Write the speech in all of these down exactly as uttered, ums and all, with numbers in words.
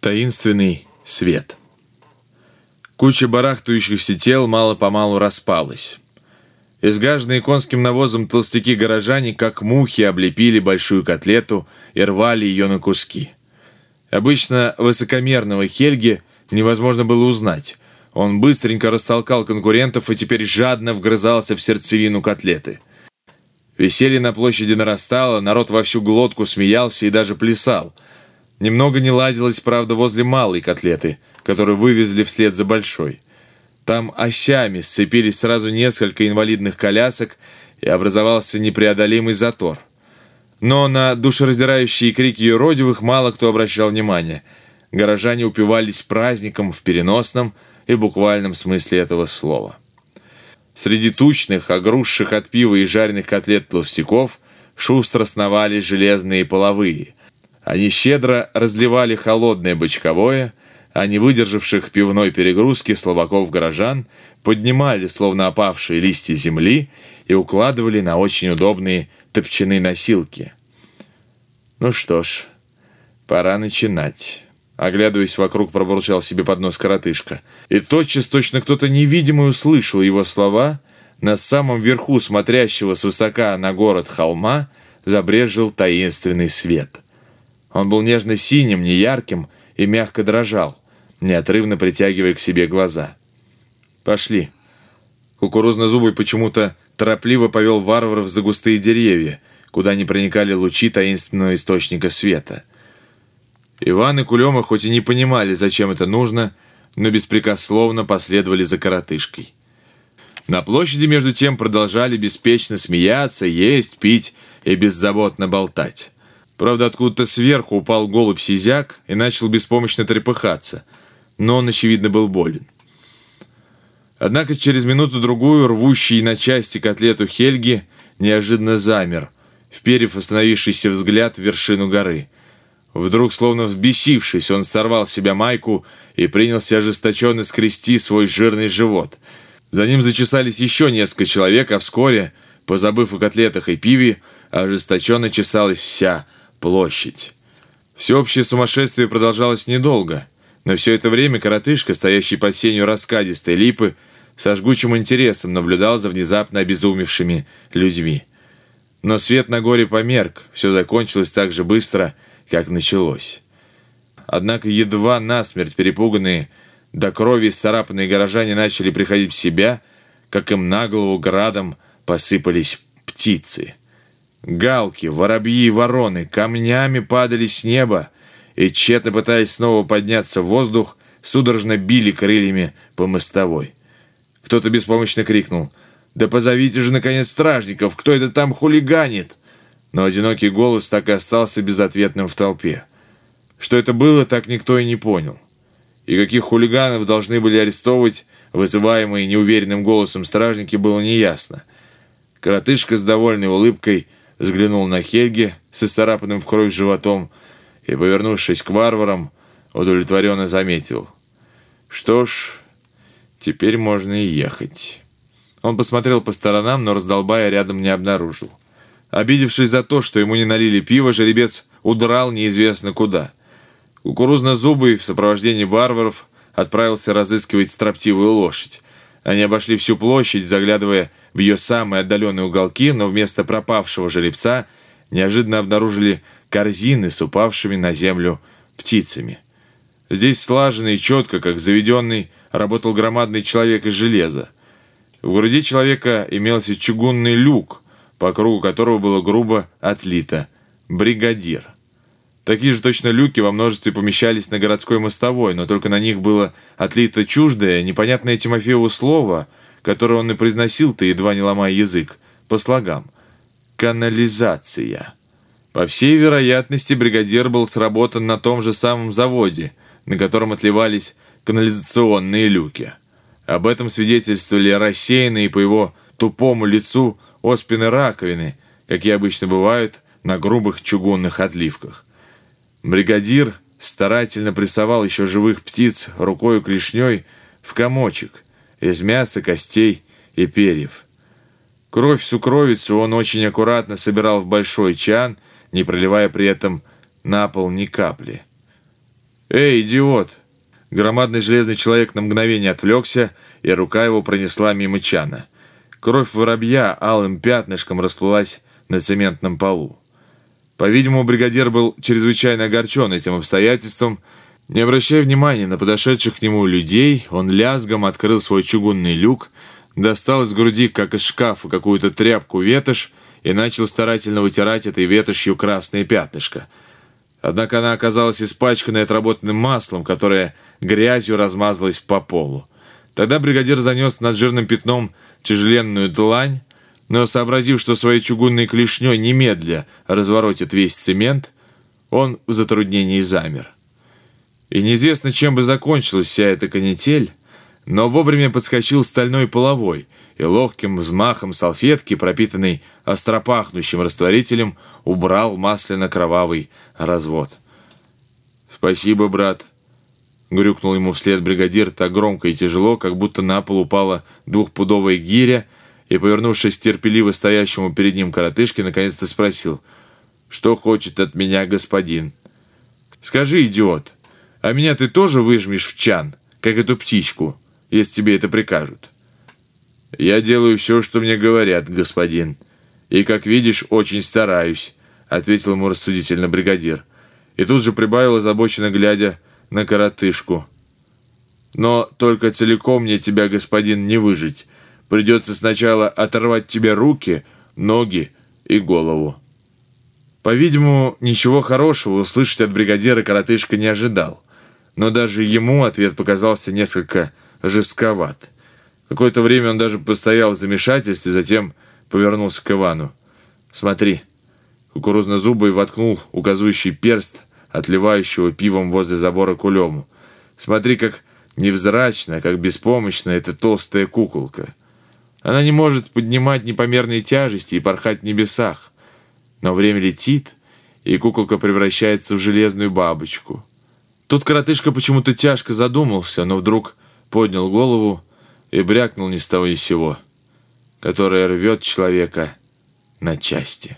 Таинственный свет. Куча барахтающихся тел мало-помалу распалась. Изгаженные конским навозом толстяки-горожане, как мухи, облепили большую котлету и рвали ее на куски. Обычно высокомерного Хельги невозможно было узнать. Он быстренько растолкал конкурентов и теперь жадно вгрызался в сердцевину котлеты. Веселье на площади нарастало, народ во всю глотку смеялся и даже плясал. Немного не ладилось, правда, возле малой котлеты, которую вывезли вслед за большой. Там осями сцепились сразу несколько инвалидных колясок, и образовался непреодолимый затор. Но на душераздирающие крики юродивых мало кто обращал внимания. Горожане упивались праздником в переносном и буквальном смысле этого слова. Среди тучных, огрузших от пива и жареных котлет толстяков шустро сновали железные половые. Они щедро разливали холодное бочковое, а не выдержавших пивной перегрузки слабаков-горожан поднимали, словно опавшие листья земли, и укладывали на очень удобные топчаные носилки. «Ну что ж, пора начинать», — оглядываясь вокруг, пробурчал себе под нос коротышка. И тотчас точно кто-то невидимый услышал его слова. На самом верху смотрящего свысока на город холма забрезжил таинственный свет. Он был нежно-синим, неярким и мягко дрожал, неотрывно притягивая к себе глаза. «Пошли». Кукурузнозубый почему-то торопливо повел варваров за густые деревья, куда не проникали лучи таинственного источника света. Иван и Кулема хоть и не понимали, зачем это нужно, но беспрекословно последовали за коротышкой. На площади, между тем, продолжали беспечно смеяться, есть, пить и беззаботно болтать. Правда, откуда-то сверху упал голубь-сизяк и начал беспомощно трепыхаться, но он, очевидно, был болен. Однако через минуту-другую рвущий на части котлету Хельги неожиданно замер, вперев остановившийся взгляд в вершину горы. Вдруг, словно взбесившись, он сорвал с себя майку и принялся ожесточенно скрести свой жирный живот. За ним зачесались еще несколько человек, а вскоре, позабыв о котлетах и пиве, ожесточенно чесалась вся площадь. Всеобщее сумасшествие продолжалось недолго, но все это время коротышка, стоящий под сенью раскадистой липы, со жгучим интересом наблюдал за внезапно обезумевшими людьми. Но свет на горе померк, все закончилось так же быстро, как началось. Однако едва насмерть перепуганные, до крови исцарапанные горожане начали приходить в себя, как им на голову градом посыпались птицы. Галки, воробьи и вороны камнями падали с неба и, тщетно пытаясь снова подняться в воздух, судорожно били крыльями по мостовой. Кто-то беспомощно крикнул: «Да позовите же, наконец, стражников! Кто это там хулиганит?» Но одинокий голос так и остался безответным в толпе. Что это было, так никто и не понял. И каких хулиганов должны были арестовывать вызываемые неуверенным голосом стражники, было неясно. Коротышка с довольной улыбкой взглянул на Хельги с исцарапанным в кровь животом и, повернувшись к варварам, удовлетворенно заметил: «Что ж, теперь можно и ехать». Он посмотрел по сторонам, но раздолбая рядом не обнаружил. Обидевшись за то, что ему не налили пива, жеребец удрал неизвестно куда. Кукурузнозубый в сопровождении варваров отправился разыскивать строптивую лошадь. Они обошли всю площадь, заглядывая в ее самые отдаленные уголки, но вместо пропавшего жеребца неожиданно обнаружили корзины с упавшими на землю птицами. Здесь слаженно и четко, как заведенный, работал громадный человек из железа. В груди человека имелся чугунный люк, по кругу которого было грубо отлито «бригадир». Такие же точно люки во множестве помещались на городской мостовой, но только на них было отлито чуждое, непонятное Тимофееву слово, которое он и произносил-то, едва не ломая язык, по слогам: «канализация». По всей вероятности, бригадир был сработан на том же самом заводе, на котором отливались канализационные люки. Об этом свидетельствовали рассеянные по его тупому лицу оспины раковины, какие обычно бывают на грубых чугунных отливках. Бригадир старательно прессовал еще живых птиц рукою клешней в комочек из мяса, костей и перьев. Кровь сукровицу он очень аккуратно собирал в большой чан, не проливая при этом на пол ни капли. «Эй, идиот!» Громадный железный человек на мгновение отвлекся, и рука его пронесла мимо чана. Кровь воробья алым пятнышком расплылась на цементном полу. По-видимому, бригадир был чрезвычайно огорчен этим обстоятельством. Не обращая внимания на подошедших к нему людей, он лязгом открыл свой чугунный люк, достал из груди, как из шкафа, какую-то тряпку-ветошь и начал старательно вытирать этой ветошью красное пятнышко. Однако она оказалась испачканной отработанным маслом, которое грязью размазалось по полу. Тогда бригадир занес над жирным пятном тяжеленную длань, но, сообразив, что своей чугунной клешней немедля разворотит весь цемент, он в затруднении замер. И неизвестно, чем бы закончилась вся эта канитель, но вовремя подскочил стальной половой и ловким взмахом салфетки, пропитанной остропахнущим растворителем, убрал масляно-кровавый развод. «Спасибо, брат», — грюкнул ему вслед бригадир так громко и тяжело, как будто на пол упала двухпудовая гиря, и, повернувшись к терпеливо стоящему перед ним коротышке, наконец-то спросил: «Что хочет от меня господин?» «Скажи, идиот, а меня ты тоже выжмешь в чан, как эту птичку, если тебе это прикажут?» «Я делаю все, что мне говорят, господин, и, как видишь, очень стараюсь», — ответил ему рассудительно бригадир, и тут же прибавил, озабоченно глядя на коротышку: «Но только целиком мне тебя, господин, не выжить. Придется сначала оторвать тебе руки, ноги и голову». По-видимому, ничего хорошего услышать от бригадира коротышка не ожидал, но даже ему ответ показался несколько жестковат. Какое-то время он даже постоял в замешательстве, затем повернулся к Ивану. «Смотри». Кукурузнозубый воткнул указующий перст, отливающего пивом возле забора кулему. «Смотри, как невзрачно, как беспомощна эта толстая куколка. Она не может поднимать непомерные тяжести и порхать в небесах. Но время летит, и куколка превращается в железную бабочку». Тут коротышка почему-то тяжко задумался, но вдруг поднял голову и брякнул ни с того ни с сего: «Которая рвет человека на части».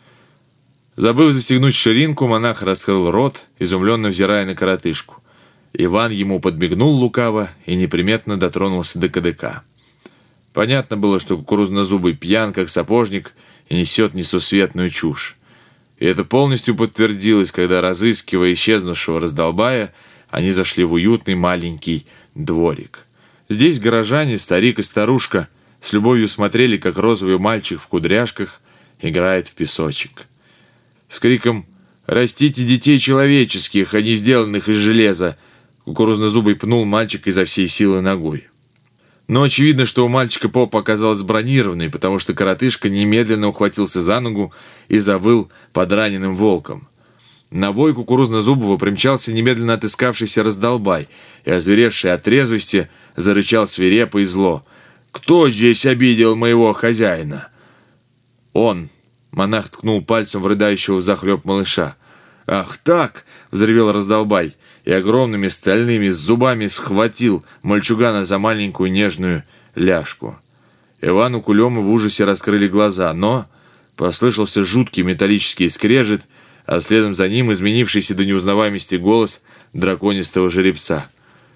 Забыв застегнуть ширинку, монах раскрыл рот, изумленно взирая на коротышку. Иван ему подмигнул лукаво и неприметно дотронулся до кадыка. Понятно было, что кукурузнозубый пьян, как сапожник, и несет несусветную чушь. И это полностью подтвердилось, когда, разыскивая исчезнувшего раздолбая, они зашли в уютный маленький дворик. Здесь горожане, старик и старушка, с любовью смотрели, как розовый мальчик в кудряшках играет в песочек. С криком «Растите детей человеческих, а не сделанных из железа!» кукурузнозубый пнул мальчика изо всей силы ногой. Но очевидно, что у мальчика попа оказалась бронированной, потому что коротышка немедленно ухватился за ногу и завыл под раненым волком. На вой кукурузнозубого примчался немедленно отыскавшийся раздолбай и, озверевший от трезвости, зарычал свирепо и зло: «Кто здесь обидел моего хозяина?» «Он!» — монах ткнул пальцем в рыдающего взахлеб малыша. «Ах так!» — взревел раздолбай и огромными стальными зубами схватил мальчугана за маленькую нежную ляжку. Ивану Кулему в ужасе раскрыли глаза, но послышался жуткий металлический скрежет, а следом за ним изменившийся до неузнаваемости голос драконистого жеребца.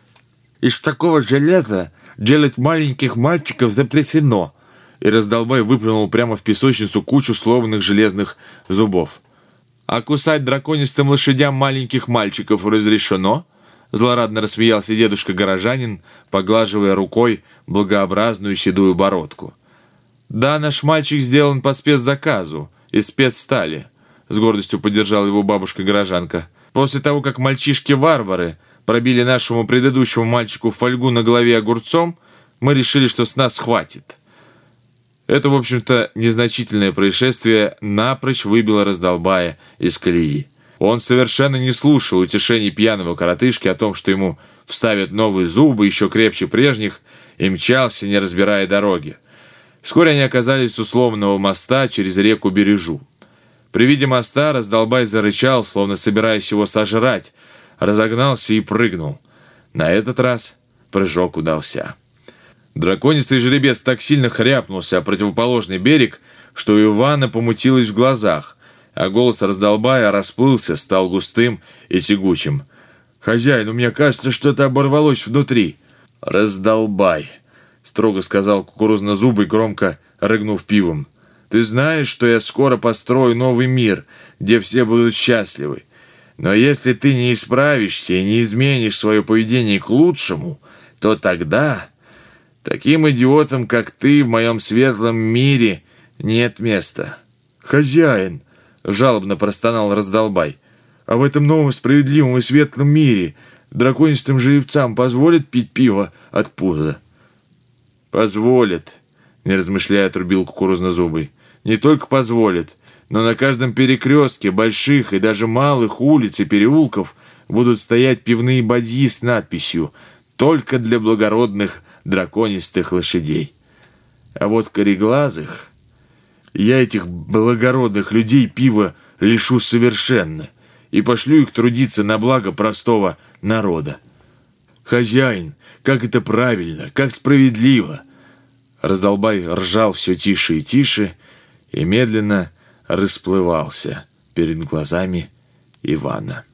«Из такого железа делать маленьких мальчиков запрещено!» И раздолбай выплюнул прямо в песочницу кучу сломанных железных зубов. «А кусать драконистым лошадям маленьких мальчиков разрешено?» Злорадно рассмеялся дедушка-горожанин, поглаживая рукой благообразную седую бородку. «Да, наш мальчик сделан по спецзаказу, из спецстали», — с гордостью поддержала его бабушка-горожанка. «После того, как мальчишки-варвары пробили нашему предыдущему мальчику фольгу на голове огурцом, мы решили, что с нас хватит». Это, в общем-то, незначительное происшествие напрочь выбило раздолбая из колеи. Он совершенно не слушал утешений пьяного коротышки о том, что ему вставят новые зубы, еще крепче прежних, и мчался, не разбирая дороги. Вскоре они оказались у сломанного моста через реку Бережу. При виде моста раздолбай зарычал, словно собираясь его сожрать, разогнался и прыгнул. На этот раз прыжок удался. Драконистый жеребец так сильно хряпнулся о противоположный берег, что у Ивана помутилось в глазах, а голос раздолбая расплылся, стал густым и тягучим. «Хозяин, у меня кажется, что-то оборвалось внутри». «Раздолбай», — строго сказал Кукурузнозубый, громко рыгнув пивом. «Ты знаешь, что я скоро построю новый мир, где все будут счастливы. Но если ты не исправишься и не изменишь свое поведение к лучшему, то тогда таким идиотам, как ты, в моем светлом мире нет места». «Хозяин», — жалобно простонал Раздолбай, «а в этом новом справедливом и светлом мире драконистым жеребцам позволят пить пиво от пуза?» «Позволят», — не размышляя отрубил Кукурузнозубый. «Не только позволят, но на каждом перекрестке больших и даже малых улиц и переулков будут стоять пивные бадьи с надписью «Только для благородных драконистых лошадей». А вот кореглазых... Я этих благородных людей пива лишу совершенно и пошлю их трудиться на благо простого народа. Хозяин, как это правильно, как справедливо!» Раздолбай ржал все тише и тише и медленно расплывался перед глазами Ивана.